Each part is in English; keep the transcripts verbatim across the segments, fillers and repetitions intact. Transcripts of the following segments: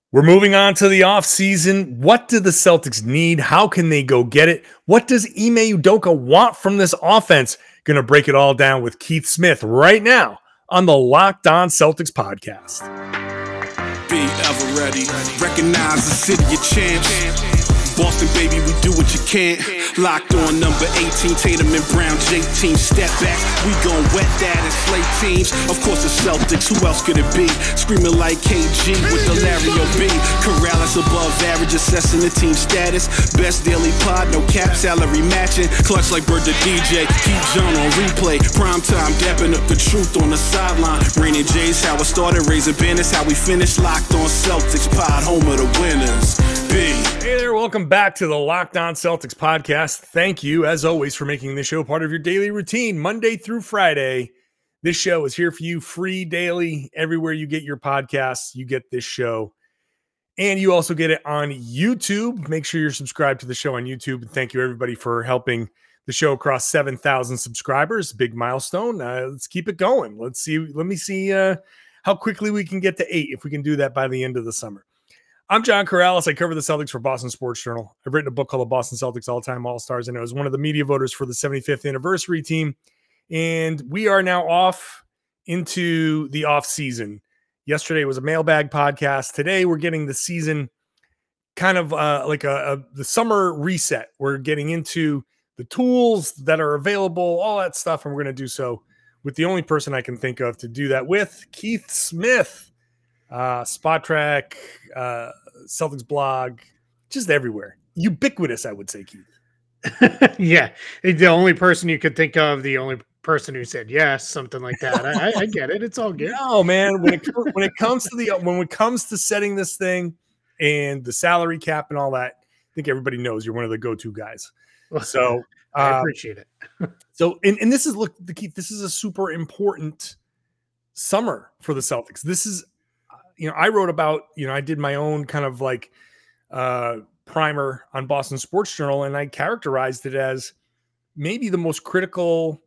We're moving on to the offseason. What do the Celtics need? How can they go get it? What does Ime Udoka want from this offense? Going to break it all down with Keith Smith right now on the Locked On Celtics podcast. Be ever ready. Recognize the city of champs. Boston, baby, we do what you can't. Locked on number eighteen, Tatum and Brown, J team, step back. We gon' wet that and slay teams. Of course, the Celtics, who else could it be? Screaming like K G with the Larry O B. Corrales above average, assessing the team status. Best daily pod, no cap, salary matching. Clutch like Bird the D J, keep John on replay. Prime time, dapping up the truth on the sideline. Raining J's, how it started, raising banners, how we finished. Locked on Celtics pod, home of the winners. B. Hey there, welcome back to the Locked On Celtics podcast. Thank you, as always, for making this show part of your daily routine, Monday through Friday. This show is here for you free daily. Everywhere you get your podcasts, you get this show. And you also get it on YouTube. Make sure you're subscribed to the show on YouTube. And thank you, everybody, for helping the show cross seven thousand subscribers. Big milestone. Uh, let's keep it going. Let's see. Let me see uh, how quickly we can get to eight, if we can do that by the end of the summer. I'm John Corrales. I cover the Celtics for Boston Sports Journal. I've written a book called The Boston Celtics All-Time All-Stars, and I was one of the media voters for the seventy-fifth anniversary team. And we are now off into the off-season. Yesterday was a mailbag podcast. Today we're getting the season kind of uh, like a, a the summer reset. We're getting into the tools that are available, all that stuff, and we're going to do so with the only person I can think of to do that with, Keith Smith. Uh, Spot Track, uh, Celtics blog, just everywhere. Ubiquitous, I would say, Keith. Yeah, the only person you could think of, the only person who said yes, something like that. I, I get it. It's all good. No, man. When it when it comes to the when it comes to setting this thing and the salary cap and all that, I think everybody knows you're one of the go-to guys. So I uh, appreciate it. so and, and this is look, the Keith. This is a super important summer for the Celtics. This is. You know, I wrote about, you know, I did my own kind of like uh, primer on Boston Sports Journal, and I characterized it as maybe the most critical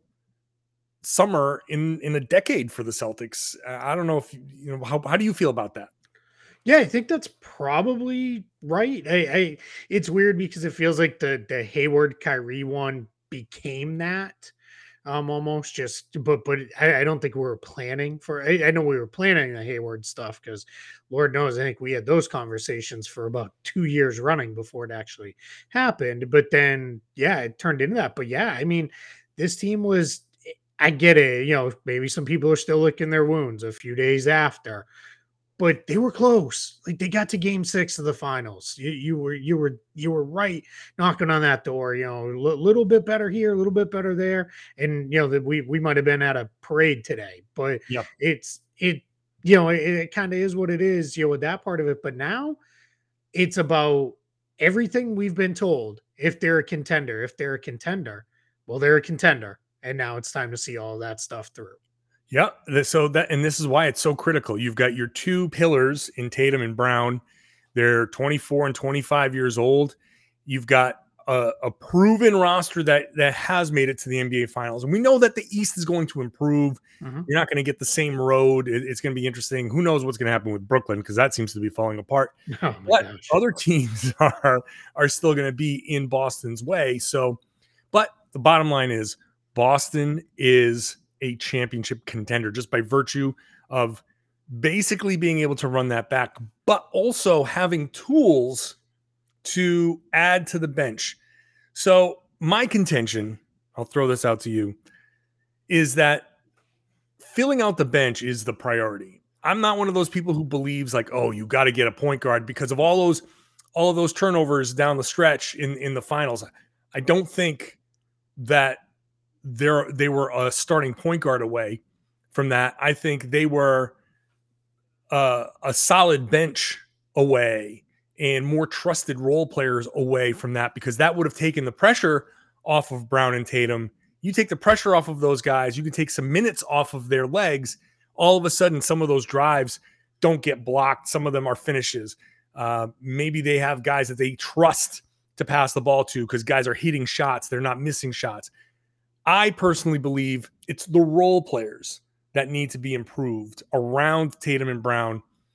summer in, in a decade for the Celtics. I don't know if, you know, how, how do you feel about that? Yeah, I think that's probably right. I, I it's weird because it feels like the the Hayward Kyrie one became that. Um, almost just, but but I, I don't think we were planning for. I, I know we were planning the Hayward stuff because, Lord knows, I think we had those conversations for about two years running before it actually happened. But then, yeah, it turned into that. But yeah, I mean, this team was. I get it. You know, maybe some people are still licking their wounds a few days after, but they were close. Like they got to game six of the finals. You, you were, you were, you were right knocking on that door, you know, a l- little bit better here, a little bit better there. And, you know, that we, we might've been at a parade today, but Yep. it's, it, you know, it, it kind of is what it is, you know, with that part of it. But now it's about everything we've been told. If they're a contender, if they're a contender, well, they're a contender. And now it's time to see all that stuff through. Yeah. So that, and this is why it's so critical. You've got your two pillars in Tatum and Brown. They're twenty-four and twenty-five years old. You've got a, a proven roster that, that has made it to the N B A finals. And we know that the East is going to improve. Mm-hmm. You're not going to get the same road. It, it's going to be interesting. Who knows what's going to happen with Brooklyn? Because that seems to be falling apart. Oh but gosh. Other teams are, are still going to be in Boston's way. So, but the bottom line is Boston is a championship contender just by virtue of basically being able to run that back, but also having tools to add to the bench. So my contention, I'll throw this out to you, is that filling out the bench is the priority. I'm not one of those people who believes like, oh, you got to get a point guard because of all those, all of those turnovers down the stretch in, in the finals. I don't think that They're, they were a starting point guard away from that. I think they were uh, a solid bench away and more trusted role players away from that, because that would have taken the pressure off of Brown and Tatum. You take the pressure off of those guys, you can take some minutes off of their legs. All of a sudden, some of those drives don't get blocked. Some of them are finishes. Uh, maybe they have guys that they trust to pass the ball to because guys are hitting shots. They're not missing shots. I personally believe it's the role players that need to be improved around Tatum and Brown.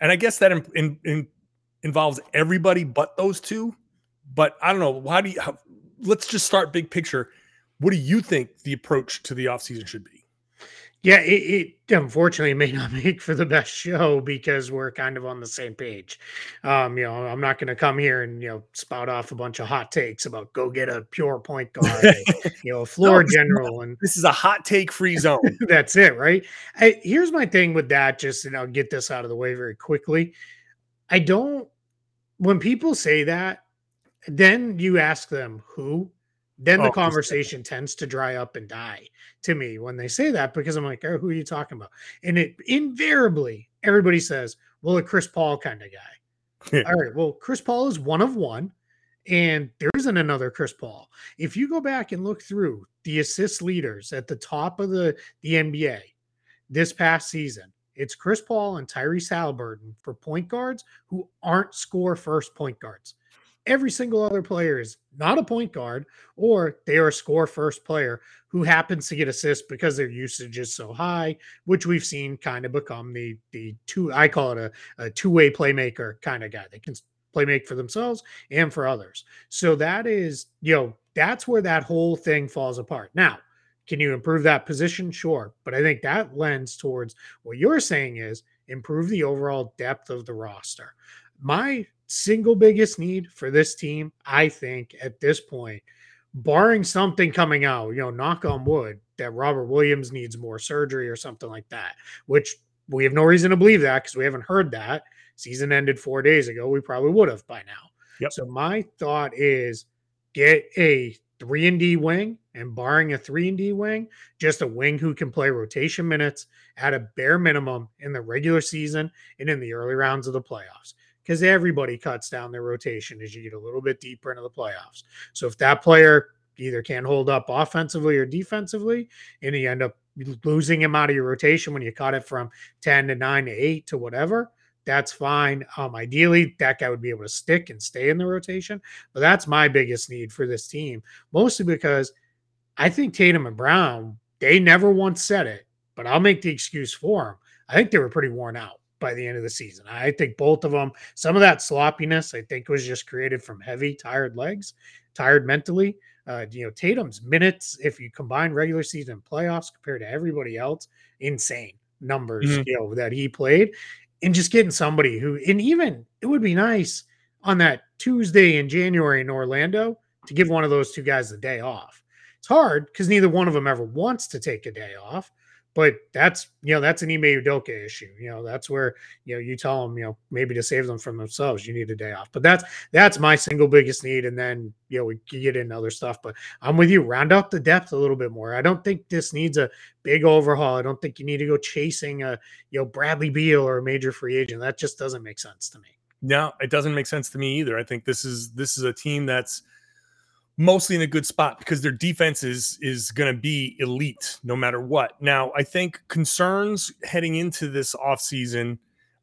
and I guess that in, in, in involves everybody but those two. But I don't know. How do you? How, let's just start big picture. What do you think the approach to the offseason should be? Yeah, it, it unfortunately may not make for the best show because we're kind of on the same page. Um, you know, I'm not going to come here and you know spout off a bunch of hot takes about go get a pure point guard, or, you know, a floor no, this general, is, and this is a hot take free zone. that's it, right? I, here's my thing with that. Just and I'll get this out of the way very quickly. I don't. When people say that, then you ask them who. Then the Oh, conversation tends to dry up and die to me when they say that because I'm like, oh, who are you talking about? And it invariably everybody says, well, a Chris Paul kind of guy. All right, well, Chris Paul is one of one, and there isn't another Chris Paul. If you go back and look through the assist leaders at the top of the, the N B A this past season, it's Chris Paul and Tyrese Halliburton for point guards who aren't score first point guards. Every single other player is not a point guard, or they are a score first player who happens to get assists because their usage is so high, which we've seen kind of become the the two. I call it a, a two way playmaker kind of guy. They can play make for themselves and for others. So that is, you know, that's where that whole thing falls apart. Now, can you improve that position? Sure, but I think that lends towards what you're saying is improve the overall depth of the roster. My single biggest need for this team, I think, at this point, barring something coming out, you know, knock on wood, that Robert Williams needs more surgery or something like that, which we have no reason to believe that because we haven't heard that. Season ended four days ago. We probably would have by now. Yep. So my thought is get a three and D wing, and barring a three and D wing, just a wing who can play rotation minutes at a bare minimum in the regular season and in the early rounds of the playoffs. Because everybody cuts down their rotation as you get a little bit deeper into the playoffs. So if that player either can't hold up offensively or defensively, and you end up losing him out of your rotation when you cut it from ten to nine to eight to whatever, that's fine. Um, ideally, that guy would be able to stick and stay in the rotation. But that's my biggest need for this team, mostly because I think Tatum and Brown, they never once said it, but I'll make the excuse for them. I think they were pretty worn out by the end of the season. I think both of them, some of that sloppiness, I think was just created from heavy, tired legs, tired mentally. Uh, you know, Tatum's minutes, if you combine regular season and playoffs compared to everybody else, insane numbers, mm-hmm. you know, that he played. And just getting somebody who, and even it would be nice on that Tuesday in January in Orlando to give one of those two guys the day off. It's hard because neither one of them ever wants to take a day off. But that's, you know, that's an Ime Udoka issue. You know, that's where, you know, you tell them, you know, maybe to save them from themselves, you need a day off. But that's, that's my single biggest need. And then, you know, we can get into other stuff. But I'm with you. Round out the depth a little bit more. I don't think this needs a big overhaul. I don't think you need to go chasing a, you know, Bradley Beal or a major free agent. That just doesn't make sense to me. No, it doesn't make sense to me either. I think this is, this is a team that's mostly in a good spot because their defense is is going to be elite no matter what. Now, I think concerns heading into this offseason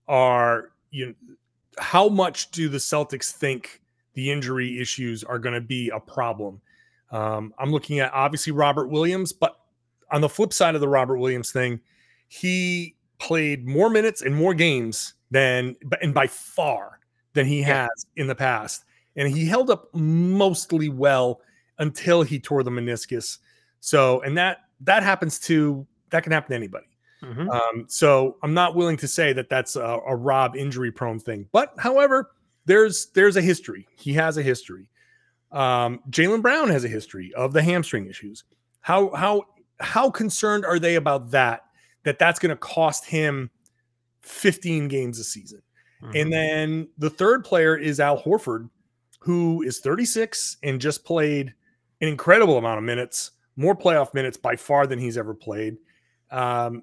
are, you know, how much do the Celtics think the injury issues are going to be a problem? Um, I'm looking at obviously Robert Williams, but on the flip side of the Robert Williams thing, he played more minutes and more games than, and by far than he yeah. has in the past. And he held up mostly well until he tore the meniscus. So, and that that happens to, that can happen to anybody. Mm-hmm. Um, so I'm not willing to say that that's a, a Rob injury prone thing. But however, there's there's a history. He has a history. Um, Jaylen Brown has a history of the hamstring issues. How how how concerned are they about that? That that's going to cost him fifteen games a season. Mm-hmm. And then the third player is Al Horford, who is thirty-six and just played an incredible amount of minutes, more playoff minutes by far than he's ever played. Um,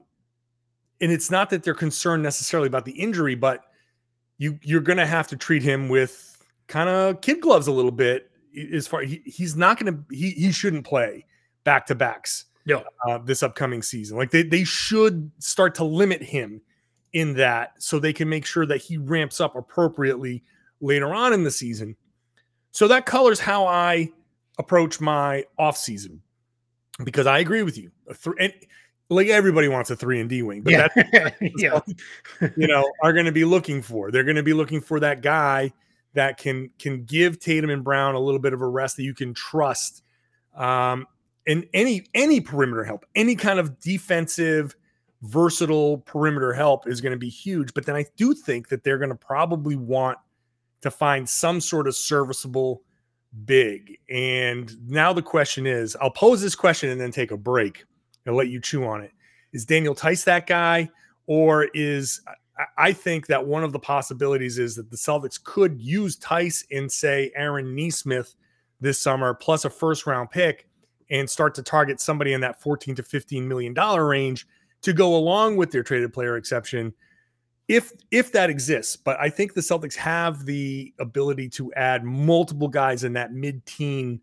and it's not that they're concerned necessarily about the injury, but you, you're going to have to treat him with kind of kid gloves a little bit. As far he, he's not going to, he, he shouldn't play back to backs no. uh, this upcoming season. Like they, they should start to limit him in that so they can make sure that he ramps up appropriately later on in the season. So that colors how I approach my offseason, because I agree with you. And like everybody wants a three and D wing, but Yeah. that's Yeah. you know, are going to be looking for. They're going to be looking for that guy that can can give Tatum and Brown a little bit of a rest that you can trust. Um, and any any perimeter help, any kind of defensive, versatile perimeter help is going to be huge. But then I do think that they're going to probably want to find some sort of serviceable big. And now the question is, I'll pose this question and then take a break and let you chew on it. Is Daniel Theis that guy? Or is I think that one of the possibilities is that the Celtics could use Theis and say Aaron Nesmith this summer, plus a first round pick, and start to target somebody in that fourteen to fifteen million dollars range to go along with their traded player exception. If if that exists, but I think the Celtics have the ability to add multiple guys in that mid-teen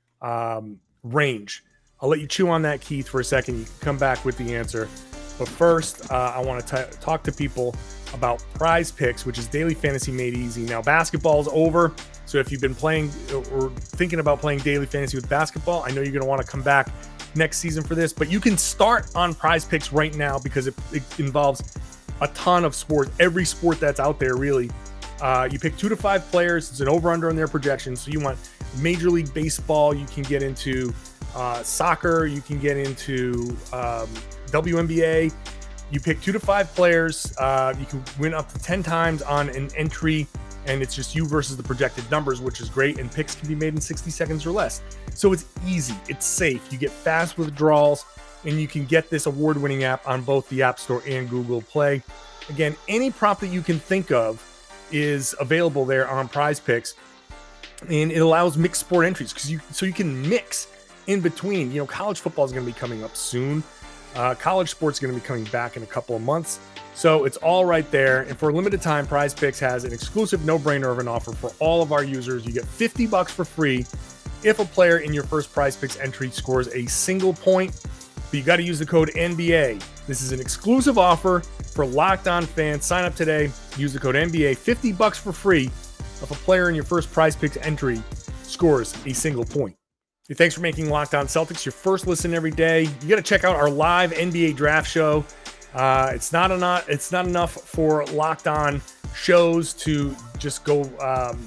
um, range. I'll let you chew on that, Keith, for a second. You can come back with the answer. But first, uh, I want to talk to people about Prize Picks, which is daily fantasy made easy. Now, basketball's over, so if you've been playing or thinking about playing daily fantasy with basketball, I know you're going to want to come back next season for this. But you can start on Prize Picks right now because it, it involves a ton of sports, every sport that's out there, really. Uh, you pick two to five players. It's an over-under on their projections. So you want Major League Baseball. You can get into uh, soccer. You can get into um, W N B A. You pick two to five players. Uh, you can win up to ten times on an entry, and it's just you versus the projected numbers, which is great. And picks can be made in sixty seconds or less. So it's easy. It's safe. You get fast withdrawals. And you can get this award-winning app on both the App Store and Google Play. Again, any prop that you can think of is available there on Prize Picks, and it allows mixed sport entries because you so you can mix in between. You know, college football is going to be coming up soon. Uh, college sports is going to be coming back in a couple of months, so it's all right there. And for a limited time, Prize Picks has an exclusive no-brainer of an offer for all of our users. You get fifty bucks for free if a player in your first Prize Picks entry scores a single point. But you got to use the code N B A. This is an exclusive offer for Locked On fans. Sign up today. Use the code N B A. fifty bucks for free if a player in your first Prize Picks entry scores a single point. Hey, thanks for making Locked On Celtics your first listen every day. You got to check out our live N B A draft show. Uh, it's not enough. It's not enough for Locked On shows to just go um,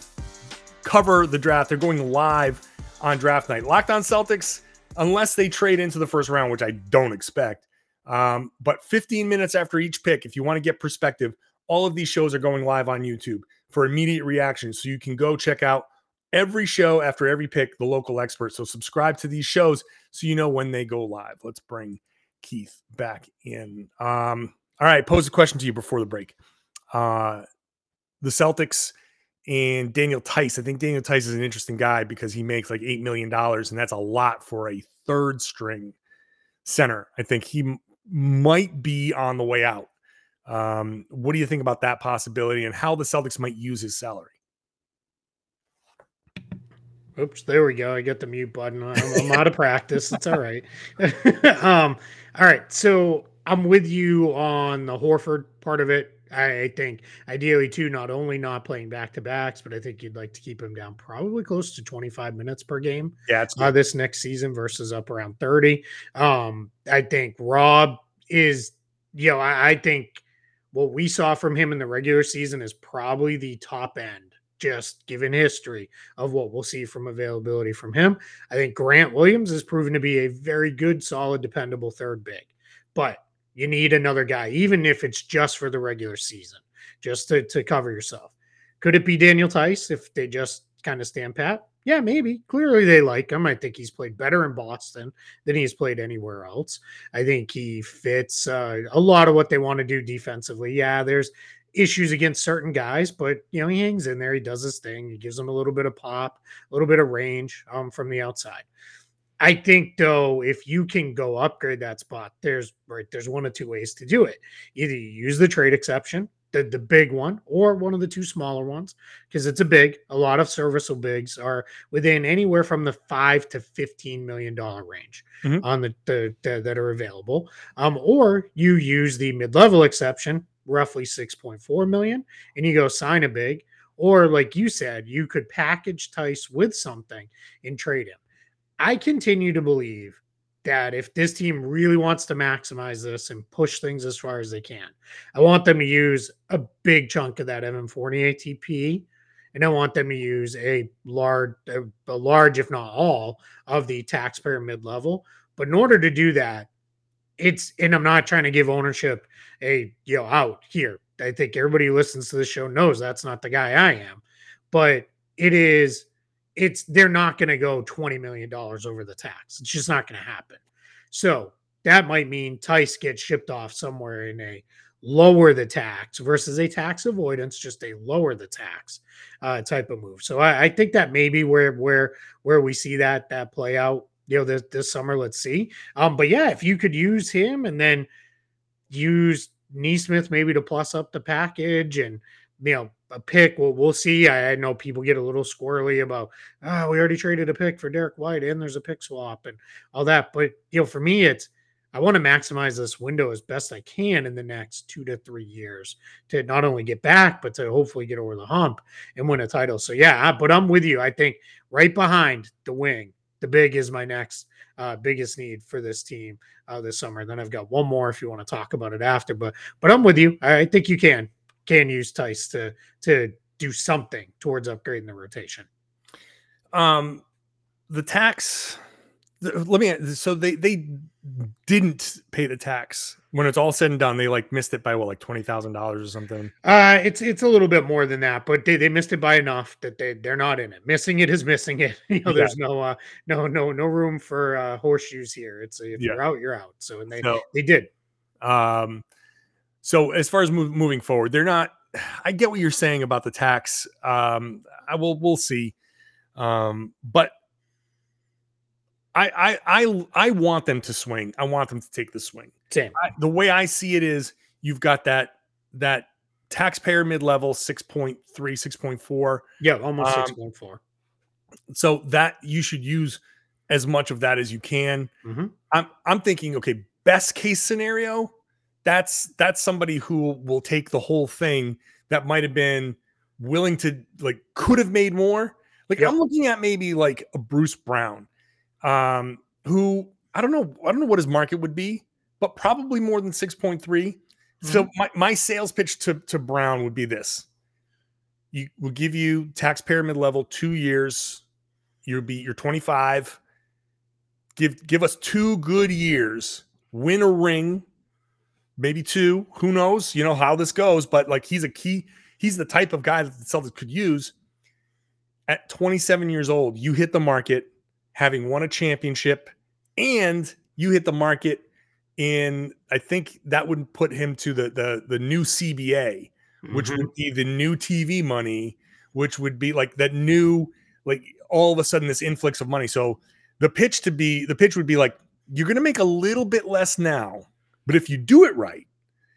cover the draft. They're going live on draft night. Locked On Celtics, unless they trade into the first round, which I don't expect. Um, but fifteen minutes after each pick, if you want to get perspective, all of these shows are going live on YouTube for immediate reaction. So you can go check out every show after every pick, the local experts. So subscribe to these shows so you know when they go live. Let's bring Keith back in. Um, all right, pose a question to you before the break. Uh, the Celtics and Daniel Theis. I think Daniel Theis is an interesting guy because he makes like eight million dollars, and that's a lot for a third string center. I think he m- might be on the way out. Um, what do you think about that possibility and how the Celtics might use his salary? Oops, there we go. I got the mute button. I'm, I'm out of practice. It's all right. um, all right. So I'm with you on the Horford part of it. I think ideally too, not only not playing back to backs, but I think you'd like to keep him down probably close to twenty-five minutes per game. Yeah, it's uh, this next season versus up around thirty. Um, I think Rob is, you know, I, I think what we saw from him in the regular season is probably the top end, just given history of what we'll see from availability from him. I think Grant Williams has proven to be a very good, solid, dependable third big, but you need another guy, even if it's just for the regular season, just to, to cover yourself. Could it be Daniel Theis if they just kind of stand pat? Yeah, maybe. Clearly they like him. I think he's played better in Boston than he's played anywhere else. I think he fits uh, a lot of what they want to do defensively. Yeah, there's issues against certain guys, but you know, he hangs in there. He does his thing. He gives them a little bit of pop, a little bit of range um, from the outside. I think though, if you can go upgrade that spot, there's right, there's one of two ways to do it. Either you use the trade exception, the, the big one, or one of the two smaller ones, because it's a big, a lot of serviceable bigs are within anywhere from the five to fifteen million dollar range mm-hmm. on the, the, the that are available. Um, or you use the mid-level exception, roughly six point four million, and you go sign a big, or like you said, you could package Theis with something and trade him. I continue to believe that if this team really wants to maximize this and push things as far as they can, I want them to use a big chunk of that Evan Fournier A T P, and I want them to use a large, a, a large, if not all, of the taxpayer mid level. But in order to do that, it's and I'm not trying to give ownership a you know out here. I think everybody who listens to the show knows that's not the guy I am, but it is. It's they're not going to go twenty million dollars over the tax. It's just not going to happen. So that might mean Tice gets shipped off somewhere in a lower the tax versus a tax avoidance, just a lower the tax uh, type of move. So I, I think that maybe where where where we see that that play out, you know, this this summer. Let's see. Um, but yeah, if you could use him and then use Neesmith maybe to plus up the package and you know a pick. Well, we'll see. I, I know people get a little squirrely about, oh, we already traded a pick for Derek White and there's a pick swap and all that. But, you know, for me, it's, I want to maximize this window as best I can in the next two to three years to not only get back, but to hopefully get over the hump and win a title. So, yeah, but I'm with you. I think right behind the wing, the big is my next uh, biggest need for this team uh, this summer. Then I've got one more if you want to talk about it after. But, but I'm with you. I, I think you can. can use Tice to to do something towards upgrading the rotation. Um, the tax. The, let me. So they they didn't pay the tax when it's all said and done. They like missed it by what, like twenty thousand dollars or something. Uh, it's it's a little bit more than that, but they, they missed it by enough that they they're not in it. Missing it is missing it. You know, yeah. There's no uh no no no room for uh, horseshoes here. It's if yeah. you're out, you're out. So and they so, they did. Um. So as far as move, moving forward, they're not. I get what you're saying about the tax. Um, I will. We'll see. Um, but I, I, I, I want them to swing. I want them to take the swing. Same. I, the way I see it is, you've got that that taxpayer mid level six point three, six point four. Yeah, almost um, six point four. So that you should use as much of that as you can. Mm-hmm. I'm I'm thinking, okay, best case scenario. That's that's somebody who will take the whole thing that might have been willing to like could have made more. Like yep. I'm looking at maybe like a Bruce Brown, um, who I don't know, I don't know what his market would be, but probably more than six point three. Mm-hmm. So my, my sales pitch to, to Brown would be this. You will give you taxpayer mid level two years. You'll be you're twenty-five. Give give us two good years, win a ring. Maybe two, who knows, you know how this goes, but like he's a key, he's the type of guy that the Celtics could use. At twenty-seven years old, you hit the market having won a championship, and you hit the market in, I think that would put him to the the, the new C B A, mm-hmm. which would be the new T V money, which would be like that new, like all of a sudden this influx of money. So the pitch to be, the pitch would be like, you're going to make a little bit less now, but if you do it right,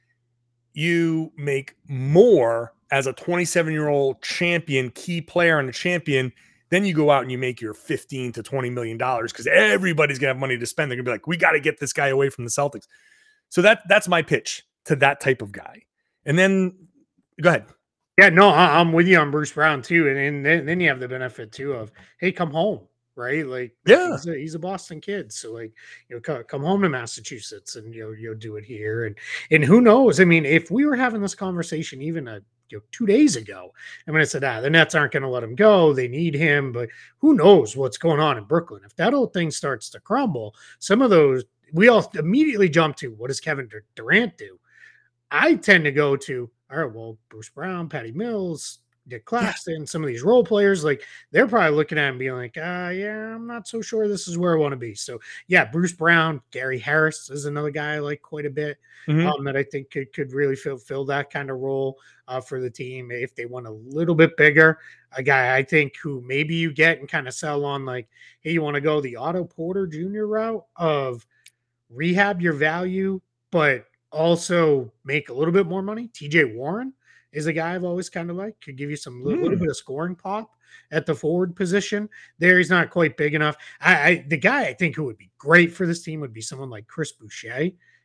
you make more as a twenty-seven-year-old champion, key player and a champion. Then you go out and you make your fifteen to twenty million dollars because everybody's going to have money to spend. They're going to be like, we got to get this guy away from the Celtics. So that that's my pitch to that type of guy. And then go ahead. Yeah, no, I'm with you on Bruce Brown too. And, and then, then you have the benefit too of, hey, come home. Right, like yeah, he's a, he's a Boston kid, so like you know, come, come home to Massachusetts and you know you'll do it here, and and who knows? I mean, if we were having this conversation even a you know two days ago, I mean, I said, ah, the Nets aren't going to let him go; they need him, but who knows what's going on in Brooklyn? If that old thing starts to crumble, some of those we all immediately jump to what does Kevin Durant do? I tend to go to all right, well, Bruce Brown, Patty Mills, Nick Claxton, some of these role players, like they're probably looking at him being like, uh, yeah, I'm not so sure this is where I want to be. So yeah, Bruce Brown, Gary Harris is another guy I like quite a bit mm-hmm. um, that I think could, could really fill, fill that kind of role uh, for the team. If they want a little bit bigger, a guy I think who maybe you get and kind of sell on like, hey, you want to go the Otto Porter Junior route of rehab your value, but also make a little bit more money. T J Warren is a guy I've always kind of liked. Could give you some little, mm. little bit of scoring pop at the forward position. There, he's not quite big enough. I, I the guy I think who would be great for this team would be someone like Chris Boucher.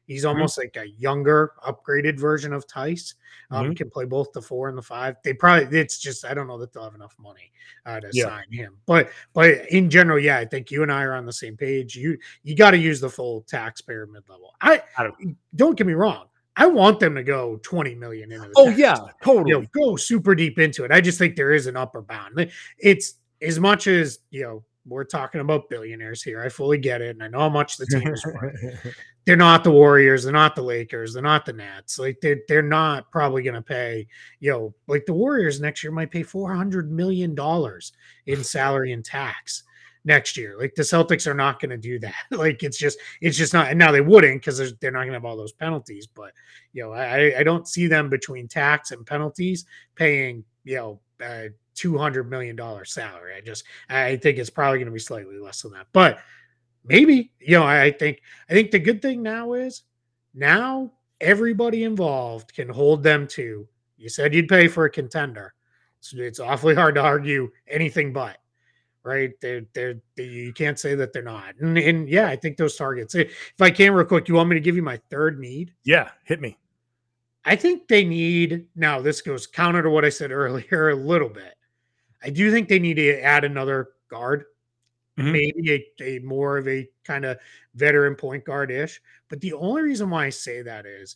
He's almost mm-hmm. like a younger, upgraded version of Tice. Um, Mm-hmm. Can play both the four and the five. They probably it's just I don't know that they'll have enough money uh, to yeah. sign him. But but in general, yeah, I think you and I are on the same page. You you got to use the full taxpayer mid level. I, I don't, don't get me wrong. I want them to go twenty million into the oh tax. yeah, totally. You know, go super deep into it. I just think there is an upper bound. It's as much as you know. We're talking about billionaires here. I fully get it, and I know how much the team is worth. They're not the Warriors. They're not the Lakers. They're not the Nets. Like they're they're not probably going to pay. You know, like the Warriors next year might pay four hundred million dollars in salary and tax next year. Like the Celtics are not going to do that. Like it's just it's just not. And now they wouldn't because they're not going to have all those penalties. But you know, I I don't see them between tax and penalties paying you know. Uh, two hundred million dollars salary. I just, I think it's probably going to be slightly less than that, but maybe, you know, I think, I think the good thing now is now everybody involved can hold them to, you said you'd pay for a contender. So it's awfully hard to argue anything but, right? They're, they're, they, you can't say that they're not. And, and yeah, I think those targets, if I can real quick, you want me to give you my third need? Yeah. Hit me. I think they need, now this goes counter to what I said earlier a little bit. I do think they need to add another guard, mm-hmm. maybe a, a more of a kind of veteran point guard-ish. But the only reason why I say that is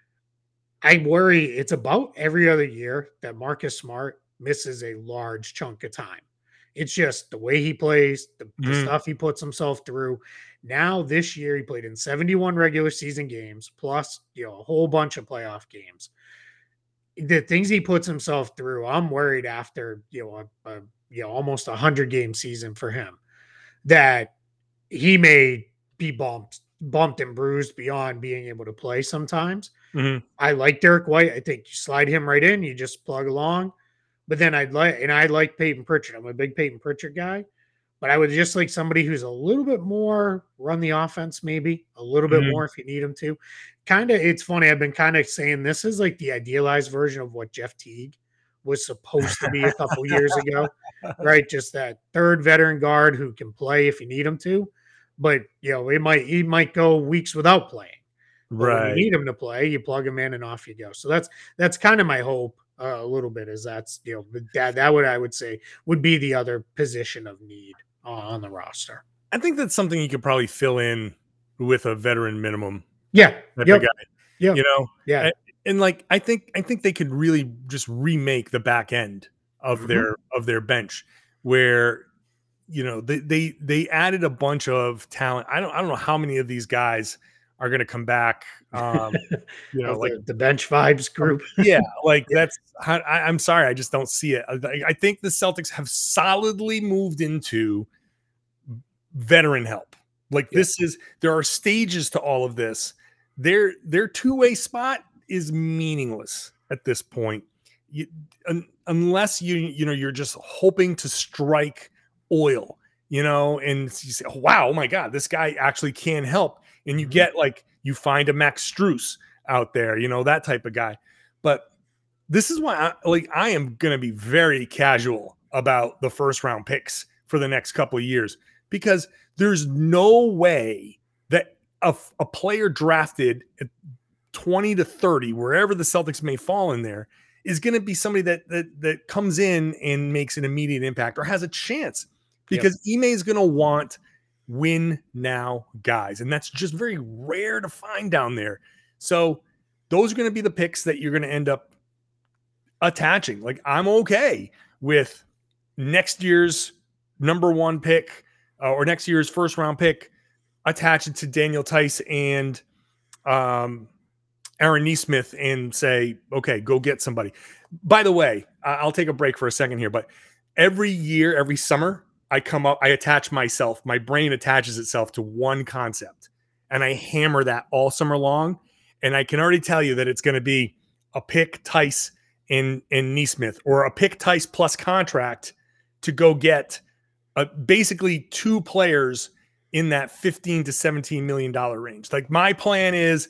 I worry it's about every other year that Marcus Smart misses a large chunk of time. It's just the way he plays, the, mm-hmm. the stuff he puts himself through. Now this year he played in seventy-one regular season games, plus you know a whole bunch of playoff games. The things he puts himself through, I'm worried after you know a, a you know almost a hundred game season for him that he may be bumped, bumped and bruised beyond being able to play. Sometimes mm-hmm. I like Derek White. I think you slide him right in, you just plug along. But then I'd like, and I like Peyton Pritchard. I'm a big Peyton Pritchard guy, but I would just like somebody who's a little bit more run the offense, maybe a little bit mm-hmm. more if you need him to. Kind of, it's funny. I've been kind of saying this is like the idealized version of what Jeff Teague was supposed to be a couple years ago, right? Just that third veteran guard who can play if you need him to, but you know, it might he might go weeks without playing. But right. when you need him to play, you plug him in and off you go. So that's that's kind of my hope uh, a little bit. Is that's you know that that would I would say would be the other position of need uh, on the roster. I think that's something you could probably fill in with a veteran minimum. Yeah. Yep. Guy. Yeah. You know. Yeah. And, and like I think I think they could really just remake the back end of mm-hmm. their of their bench where you know they they they added a bunch of talent. I don't I don't know how many of these guys are going to come back. Um, you know, the, like the bench vibes group. yeah, like that's. I, I'm sorry, I just don't see it. I, I think the Celtics have solidly moved into veteran help. Like yeah. this is there are stages to all of this. Their their two way spot is meaningless at this point, you, un, unless you you know you're just hoping to strike oil. You know, and you say, oh, wow, oh my God, this guy actually can help. And you get like, you find a Max Strus out there, you know, that type of guy. But this is why I, like, I am going to be very casual about the first round picks for the next couple of years, because there's no way that a, a player drafted at twenty to thirty, wherever the Celtics may fall in there, is going to be somebody that, that, that comes in and makes an immediate impact or has a chance, because yep. Ime is going to want win now guys, and that's just very rare to find down there. So those are going to be the picks that you're going to end up attaching. Like, I'm okay with next year's number one pick uh, or next year's first round pick attached to Daniel Tice and um, Aaron Nesmith and say, okay, go get somebody. By the way, I'll take a break for a second here, but every year, every summer, I come up, I attach myself, my brain attaches itself to one concept, and I hammer that all summer long. And I can already tell you that it's going to be a pick Tice and, and Nesmith, or a pick Tice plus contract to go get uh, basically two players in that fifteen to seventeen million dollars range. Like, my plan is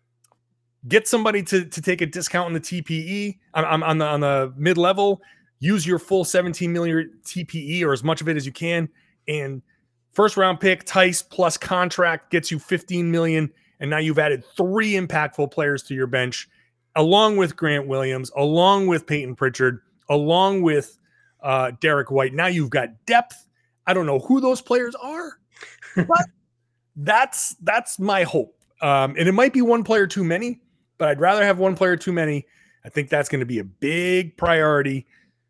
get somebody to, to take a discount on the T P E on, on the, on the mid level. Use your full seventeen million T P E or as much of it as you can. And first round pick Tice plus contract gets you fifteen million. And now you've added three impactful players to your bench, along with Grant Williams, along with Peyton Pritchard, along with uh, Derek White. Now you've got depth. I don't know who those players are, but that's that's my hope. Um, and it might be one player too many, but I'd rather have one player too many. I think that's going to be a big priority.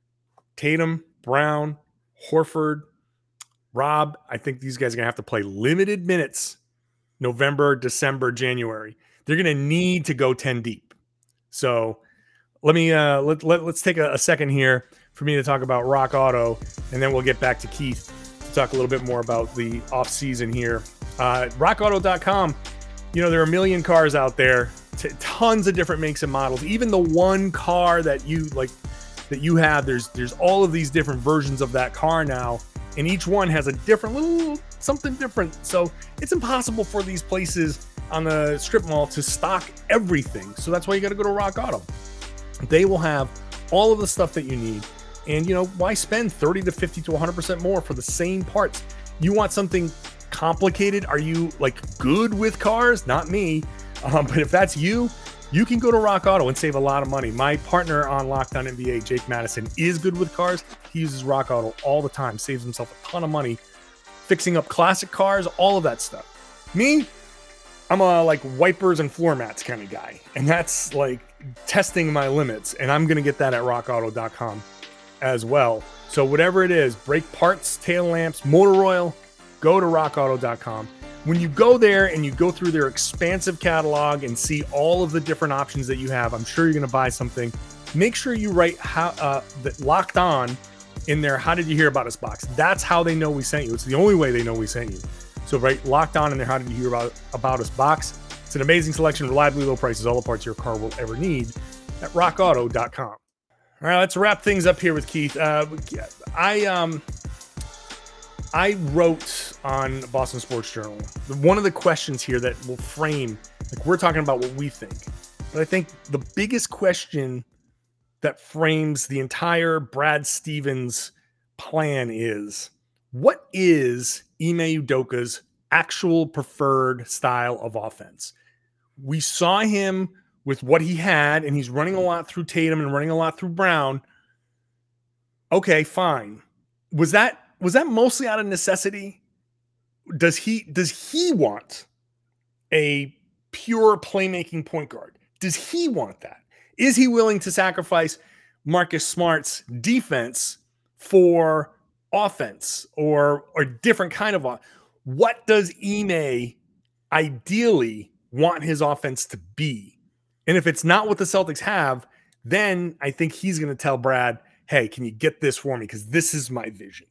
Tatum, Brown, Horford, Rob, I think these guys are going to have to play limited minutes November, December, January. They're going to need to go ten deep. So let me uh, let, let, let's take a, a second here for me to talk about Rock Auto, and then we'll get back to Keith to talk a little bit more about the off season here. Uh, rock auto dot com, you know, there are a million cars out there, t- tons of different makes and models. Even the one car that you like that you have, there's there's all of these different versions of that car now, and each one has a different little something different. So it's impossible for these places on the strip mall to stock everything. So that's why you got to go to Rock Auto. They will have all of the stuff that you need. And, you know, why spend thirty to fifty to one hundred percent more for the same parts? You want something complicated? Are you like good with cars? Not me. Um, but if that's you, you can go to Rock Auto and save a lot of money. My partner on Locked On N B A, Jake Madison, is good with cars. He uses Rock Auto all the time, saves himself a ton of money fixing up classic cars, all of that stuff. Me, I'm a like wipers and floor mats kind of guy, and that's like testing my limits, and I'm going to get that at rock auto dot com as well. So whatever it is, brake parts, tail lamps, motor oil, go to rock auto dot com. When you go there and you go through their expansive catalog and see all of the different options that you have, I'm sure you're going to buy something. Make sure you write how uh, that Locked On in there. How did you hear about us box? That's how they know we sent you. It's the only way they know we sent you. So write Locked On in there. How did you hear about about us box? It's an amazing selection, reliably low prices, all the parts your car will ever need at rock auto dot com. All right, let's wrap things up here with Keith. Uh, I um. I wrote on Boston Sports Journal, one of the questions here that will frame, like we're talking about what we think, but I think the biggest question that frames the entire Brad Stevens plan is, what is Ime Udoka's actual preferred style of offense? We saw him with what he had, and he's running a lot through Tatum and running a lot through Brown. Okay, fine. Was that Was that mostly out of necessity? Does he does he want a pure playmaking point guard? Does he want that? Is he willing to sacrifice Marcus Smart's defense for offense or or different kind of offense? What does Ime ideally want his offense to be? And if it's not what the Celtics have, then I think he's going to tell Brad, hey, can you get this for me? Because this is my vision.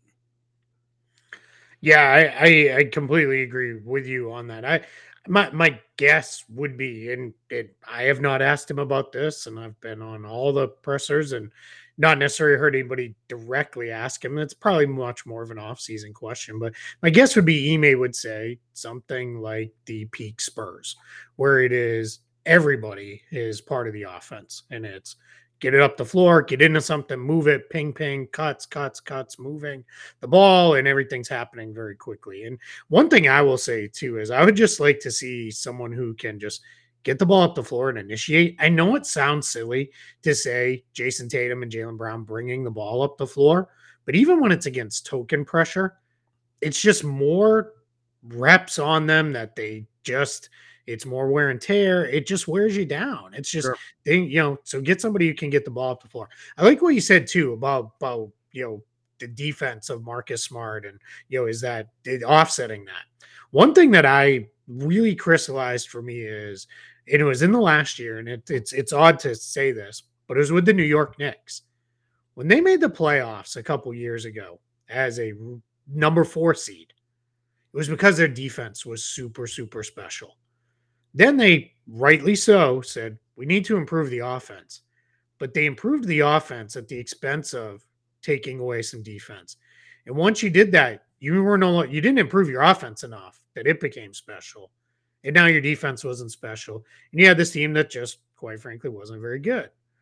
Yeah, I, I I completely agree with you on that. I my my guess would be, and it, I have not asked him about this, and I've been on all the pressers and not necessarily heard anybody directly ask him. It's probably much more of an off-season question, but my guess would be Ime would say something like the peak Spurs, where it is everybody is part of the offense, and it's get it up the floor, get into something, move it, ping, ping, cuts, cuts, cuts, moving the ball, and everything's happening very quickly. And one thing I will say, too, is I would just like to see someone who can just get the ball up the floor and initiate. I know it sounds silly to say Jason Tatum and Jaylen Brown bringing the ball up the floor, but even when it's against token pressure, it's just more reps on them that they just – it's more wear and tear. It just wears you down. It's just, sure. they, you know, so get somebody who can get the ball up the floor. I like what you said too about, about, you know, the defense of Marcus Smart and, you know, is that it, offsetting that. One thing that I really crystallized for me is, and it was in the last year, and it, it's, it's odd to say this, but it was with the New York Knicks. When they made the playoffs a couple years ago as a number four seed, it was because their defense was super, super special. Then they, rightly so, said, we need to improve the offense. But they improved the offense at the expense of taking away some defense. And once you did that, you were no you didn't improve your offense enough that it became special. And now your defense wasn't special. And you had this team that just, quite frankly, wasn't very good.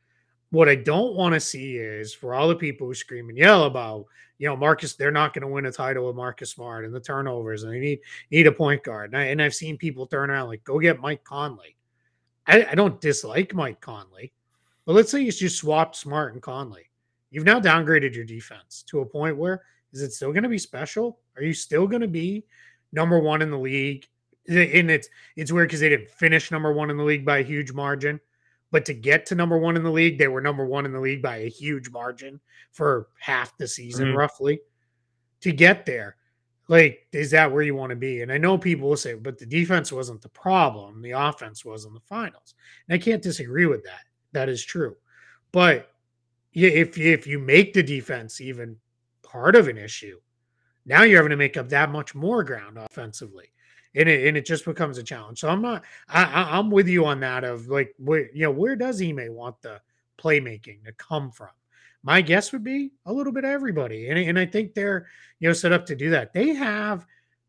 What I don't want to see is for all the people who scream and yell about, you know, Marcus, they're not going to win a title with Marcus Smart and the turnovers, and they need need a point guard. And, I, and I've seen people turn around like, go get Mike Conley. I, I don't dislike Mike Conley, but let's say you just swapped Smart and Conley. You've now downgraded your defense to a point where is it still going to be special? Are you still going to be number one in the league? And it's it's weird because they didn't finish number one in the league by a huge margin. But to get to number one in the league, they were number one in the league by a huge margin for half the season, Mhm. roughly. To get there, like, is that where you want to be? And I know people will say, but the defense wasn't the problem. The offense was in the finals. And I can't disagree with that. That is true. But yeah, if, if you make the defense even part of an issue, now you're having to make up that much more ground offensively. And it, and it just becomes a challenge. So I'm not, I, I, I'm with you on that of like, where, you know, where does Ime want the playmaking to come from? My guess would be a little bit of everybody. And, and I think they're, you know, set up to do that. They have,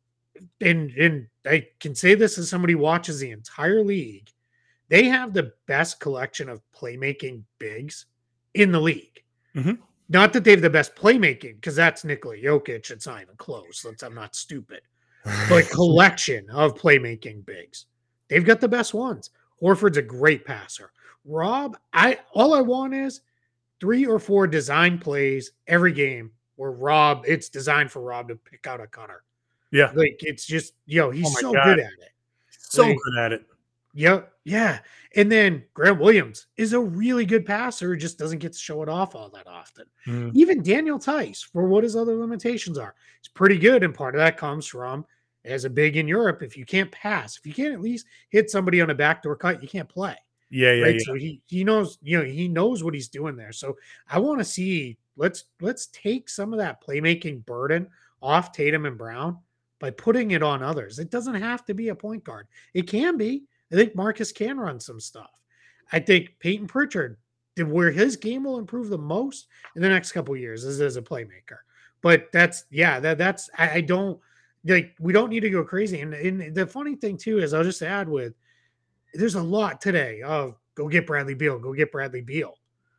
and, and I can say this as somebody who watches the entire league, they have the best collection of playmaking bigs in the league. Mhm. Not that they have the best playmaking, because that's Nikola Jokic. It's not even close. Let's, I'm not stupid. But collection of playmaking bigs. They've got the best ones. Horford's a great passer. Rob, I all I want is three or four design plays every game where Rob, it's designed for Rob to pick out a cutter. Yeah. Like it's just, yo, he's Oh my so God. good at it. So Like, good at it. yeah, yeah. And then Grant Williams is a really good passer who just doesn't get to show it off all that often. Mhm. Even Daniel Tice, for what his other limitations are, is pretty good. And part of that comes from, as a big in Europe, if you can't pass, if you can't at least hit somebody on a backdoor cut, you can't play. Yeah, yeah, Right. yeah. So he he knows, you know, he knows what he's doing there. So I want to see, let's let's take some of that playmaking burden off Tatum and Brown by putting it on others. It doesn't have to be a point guard. It can be. I think Marcus can run some stuff. I think Peyton Pritchard did where his game will improve the most in the next couple of years is as a playmaker. But that's yeah, that that's I, I don't like we don't need to go crazy. And, and the funny thing too is I'll just add with there's a lot today of go get Bradley Beal, go get Bradley Beal.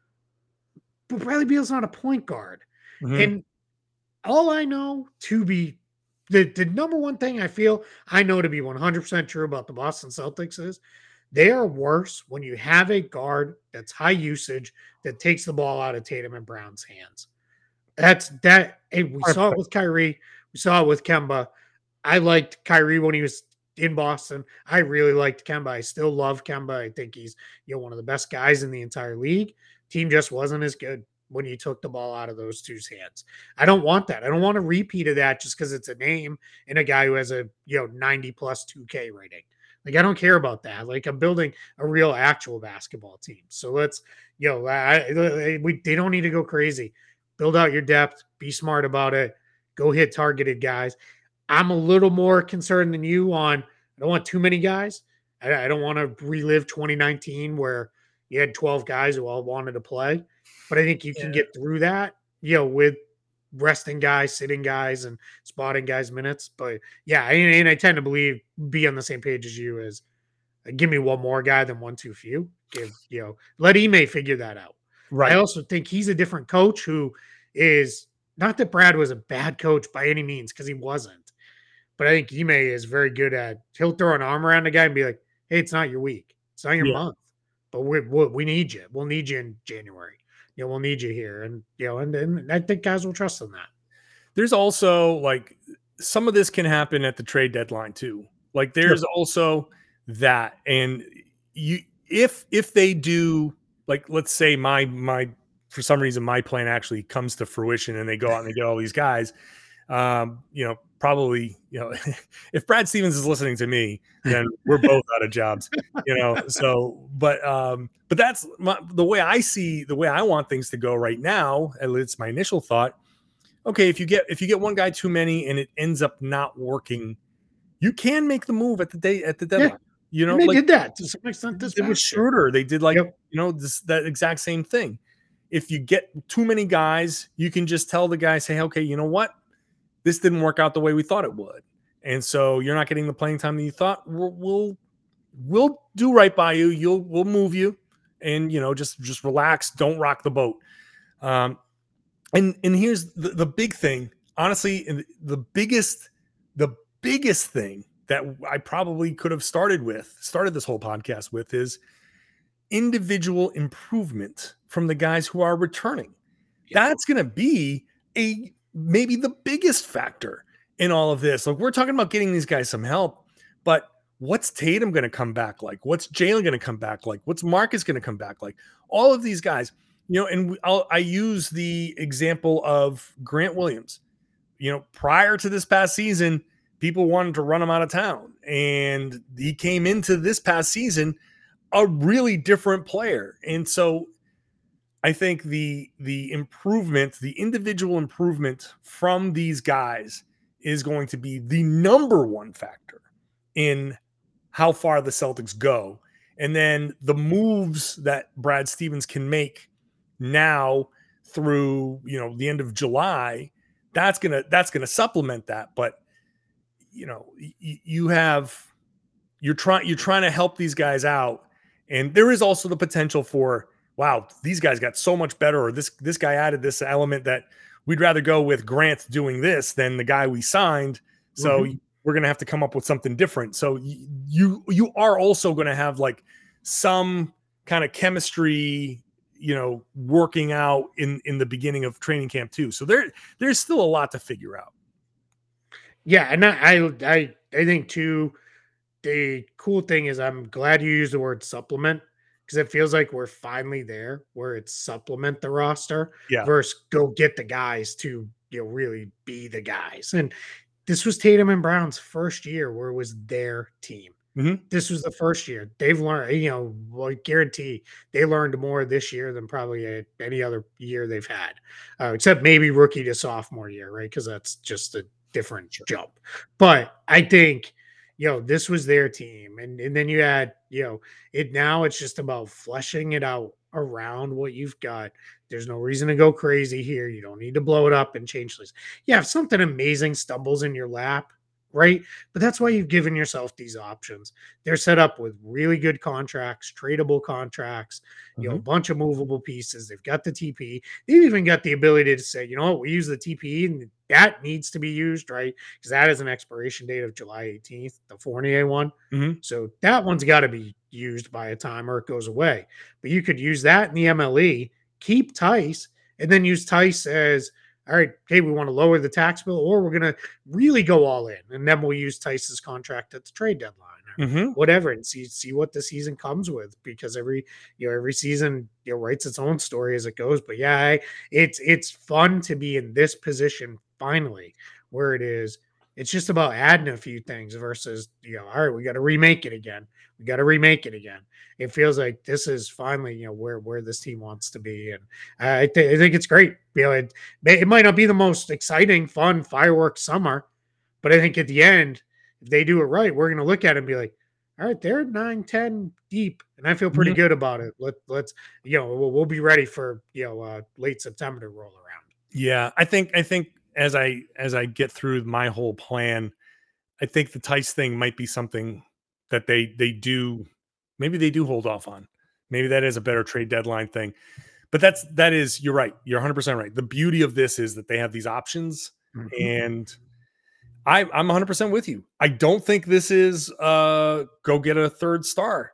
But Bradley Beal's not a point guard. Mhm. And all I know to be the, the number one thing I feel I know to be one hundred percent true about the Boston Celtics is they are worse when you have a guard that's high usage that takes the ball out of Tatum and Brown's hands. That's that. And we saw it with Kyrie. We saw it with Kemba. I liked Kyrie when he was in Boston. I really liked Kemba. I still love Kemba. I think he's, you know, one of the best guys in the entire league. Team just wasn't as good when you took the ball out of those two's hands. I don't want that. I don't want a repeat of that just because it's a name and a guy who has a, you know, ninety plus two K rating. Like, I don't care about that. Like, I'm building a real actual basketball team. So let's, you know, I, I, we, they don't need to go crazy. Build out your depth, be smart about it, go hit targeted guys. I'm a little more concerned than you on, I don't want too many guys. I, I don't want to relive twenty nineteen where you had twelve guys who all wanted to play. But I think you can Yeah. get through that, you know, with resting guys, sitting guys, and spotting guys minutes. But yeah, and, and I tend to believe, be on the same page as you as uh, give me one more guy than one too few. Give, you know, let Ime figure that out. Right. I also think he's a different coach who is not that Brad was a bad coach by any means, because he wasn't. But I think Ime is very good at, he'll throw an arm around a guy and be like, hey, it's not your week. It's not your Yeah. month. But we we we need you. We'll need you in January. You know, we'll need you here. And, you know, and, and I think guys will trust in that. There's also like some of this can happen at the trade deadline too. Like there's also that, and you if if they do, like, let's say my my for some reason my plan actually comes to fruition and they go out and they get all these guys, um, you know, probably, you know, if Brad Stevens is listening to me, then we're both out of jobs, you know. So, but um, but that's my, the way I see the way I want things to go right now. At least my initial thought. Okay, if you get if you get one guy too many and it ends up not working, you can make the move at the day at the deadline. You know, And they like did that to some extent this it was past year. Schroeder. They did like Yep. you know this that exact same thing. If you get too many guys, you can just tell the guy, say, okay, you know what, this didn't work out the way we thought it would, and so you're not getting the playing time that you thought. We'll we'll, we'll do right by you. You'll we'll move you, and, you know, just, just relax. Don't rock the boat. Um, and, and here's the, the big thing, honestly, the biggest, the biggest thing that I probably could have started with, started this whole podcast with is individual improvement from the guys who are returning. Yeah. That's going to be a, maybe the biggest factor in all of this. Like, we're talking about getting these guys some help, but what's Tatum going to come back like? What's Jalen going to come back like? What's Marcus going to come back like? All of these guys, you know, and I'll, I use the example of Grant Williams. You know, prior to this past season, people wanted to run him out of town, and he came into this past season a really different player. And so I think the the improvement, the individual improvement from these guys is going to be the number one factor in how far the Celtics go. And then the moves that Brad Stevens can make now through, you know, the end of July, that's going to that's going to supplement that. But, you know, y- you have you're trying you're trying to help these guys out. And there is also the potential for, wow, these guys got so much better, or this this guy added this element that we'd rather go with Grant doing this than the guy we signed. So mm-hmm. we're going to have to come up with something different. So you you are also going to have like some kind of chemistry, you know, working out in in the beginning of training camp too. So there there's still a lot to figure out. Yeah, and I I I think too, the cool thing is I'm glad you used the word supplement, because it feels like we're finally there where it's supplement the roster yeah. versus go get the guys to, you know, really be the guys. And this was Tatum and Brown's first year where it was their team. Mm-hmm. This was the first year they've learned, you know, well, I guarantee they learned more this year than probably a, any other year they've had, uh, except maybe rookie to sophomore year, right? Because that's just a different sure. jump. But I think, you know, this was their team. And, and then you had, you know, it now it's just about fleshing it out around what you've got. There's no reason to go crazy here. You don't need to blow it up and change things. Yeah, if something amazing stumbles in your lap, right? But that's why you've given yourself these options. They're set up with really good contracts, tradable contracts, you mm-hmm. know, a bunch of movable pieces. They've got the T P. They've even got the ability to say, you know what, we use the T P and that needs to be used, right? Because that is an expiration date of July eighteenth, the Fournier one. Mm-hmm. So that one's got to be used by a time or it goes away. But you could use that in the M L E, keep Tice, and then use Tice as, all right, hey, we want to lower the tax bill, or we're going to really go all in. And then we'll use Tice's contract at the trade deadline or mm-hmm. whatever, and see, see what the season comes with, because every, you know, every season, you know, writes its own story as it goes. But yeah, I, it's, it's fun to be in this position finally, where it is, it's just about adding a few things versus, you know, all right, we got to remake it again. We got to remake it again. It feels like this is finally, you know, where, where this team wants to be. And I, th- I think it's great. You know, it, it might not be the most exciting, fun fireworks summer, but I think at the end, if they do it right, we're going to look at it and be like, all right, they're nine, ten deep. And I feel pretty mm-hmm. good about it. Let, let's, you know, we'll, we'll be ready for, you know, uh, late September to roll around. Yeah. I think, I think, as I as I get through my whole plan, I think the Tice thing might be something that they they do, maybe they do hold off on. Maybe that is a better trade deadline thing. But that's that is, you're right. You're one hundred percent right. The beauty of this is that they have these options, mm-hmm. and I, I'm one hundred percent with you. I don't think this is uh go get a third star.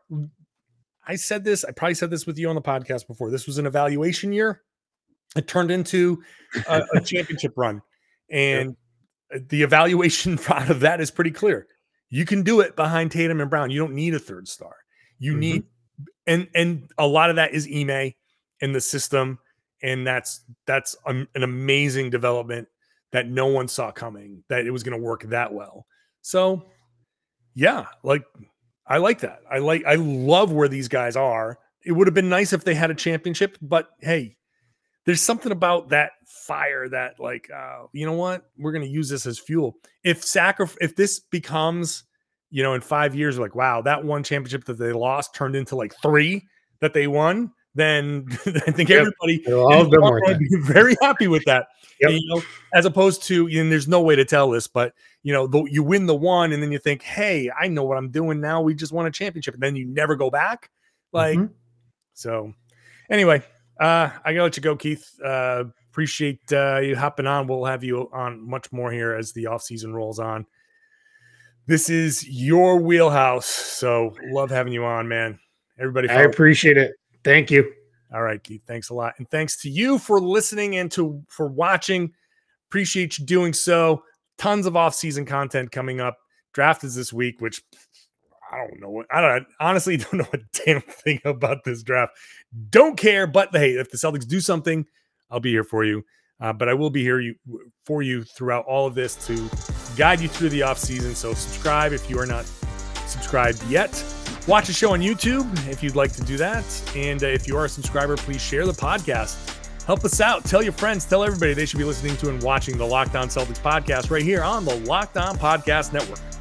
I said this, I probably said this with you on the podcast before. This was an evaluation year. It turned into a, a championship run. And yeah. the evaluation out of that is pretty clear. You can do it behind Tatum and Brown. You don't need a third star. You mm-hmm. need, and and a lot of that is Ime in the system. And that's that's an, an amazing development that no one saw coming, that it was going to work that well. So yeah, like I like that. I like, I love where these guys are. It would have been nice if they had a championship, but hey, there's something about that fire that, like, uh, you know what? We're going to use this as fuel. If sacri- if this becomes, you know, in five years, like, wow, that one championship that they lost turned into like three that they won, then I think yep. everybody would be very happy with that. Yep. And, you know, as opposed to, and there's no way to tell this, but you know, the, you win the one, and then you think, hey, I know what I'm doing now. We just won a championship, and then you never go back. Like, mm-hmm. So anyway, uh, I gotta let you go, Keith. Uh, appreciate uh, you hopping on. We'll have you on much more here as the off season rolls on. This is your wheelhouse, so love having you on, man. Everybody, I appreciate it. Thank you. All right, Keith. Thanks a lot, and thanks to you for listening and to for watching. Appreciate you doing so. Tons of off-season content coming up. Draft is this week, which I don't know what I don't honestly don't know a damn thing about this draft. Don't care, but hey, if the Celtics do something, I'll be here for you. Uh, but I will be here you, for you throughout all of this to guide you through the offseason. So subscribe if you are not subscribed yet. Watch the show on YouTube if you'd like to do that. And uh, if you are a subscriber, please share the podcast. Help us out. Tell your friends. Tell everybody they should be listening to and watching the Locked On Celtics podcast right here on the Locked On Podcast Network.